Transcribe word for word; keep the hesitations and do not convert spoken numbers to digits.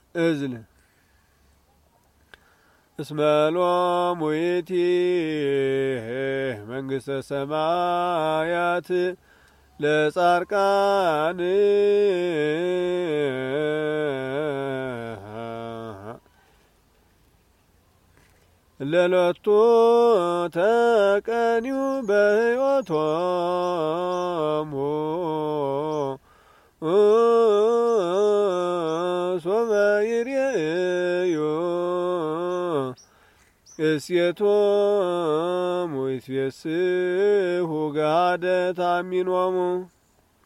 እዝን እስመሎሙ ይእቲ መንግሥተ ሰማያት ለጻርቃን ለሎቱ ተቀኒዩ በሕይወቶሙ ሶበ ይሬዩ እሴቶሙ ይትፌስሑ ገሃደ ተአሚኖሙ